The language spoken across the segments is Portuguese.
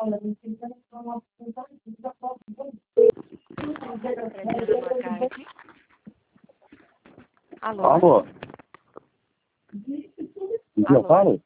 Alô? Alô? Com quem eu Alô? falo?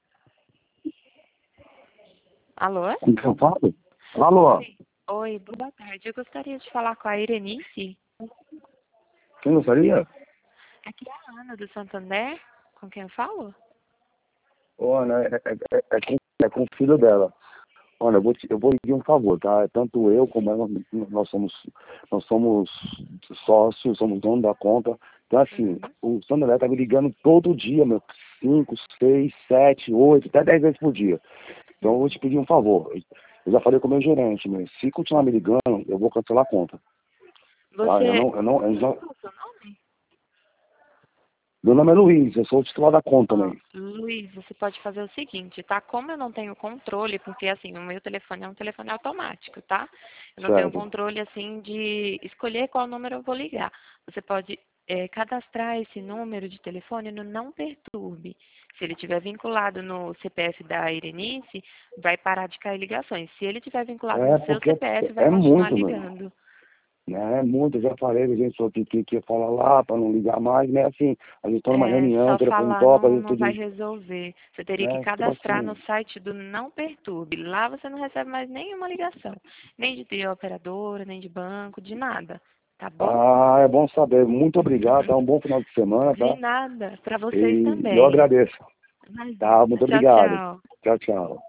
Alô? Com quem eu falo? Alô? Sim. Oi, boa tarde. Eu gostaria de falar com a Irenice. Quem gostaria? Aqui é a Ana do Santander. Com quem eu falo? Ô, Ana, é com o filho dela. Olha, eu vou pedir um favor, tá? Tanto eu como ela, nós somos sócios, somos donos da conta. Então, assim, o Santander tá me ligando todo dia, meu. 5, 6, 7, 8, até 10 vezes por dia. Então, eu vou te pedir um favor. Eu já falei com o meu gerente, né? Se continuar me ligando, eu vou cancelar a conta. Tá? Você... Eu Qual é o seu nome? Meu nome é Luiz, eu sou o titular da conta, né? Luiz, você pode fazer o seguinte, tá? Como eu não tenho controle, porque assim, o meu telefone é um telefone automático, tá? Eu não tenho Certo. controle, assim, de escolher qual número eu vou ligar. Você pode cadastrar esse número de telefone no Não Perturbe. Se ele estiver vinculado no CPF da Irenice, vai parar de cair ligações. Se ele estiver vinculado no seu Porque CPF, vai é continuar muito, meu. ligando. É muito, eu já falei, a gente só que ia falar lá para não ligar mais, né? Assim, a gente tá numa reunião, o Só telefone falar topa, a não, gente não vai tudo, resolver. Você teria que né? Tipo cadastrar no assim, site do Não Perturbe. Lá você não recebe mais nenhuma ligação. Nem de operadora, nem de banco, de nada. Tá bom? é bom saber. Muito obrigado, tá? Um bom final de semana, De tá? nada. Para vocês E eu também. agradeço, tá? Imagina. Muito Tchau, obrigado. tchau. Tchau, tchau.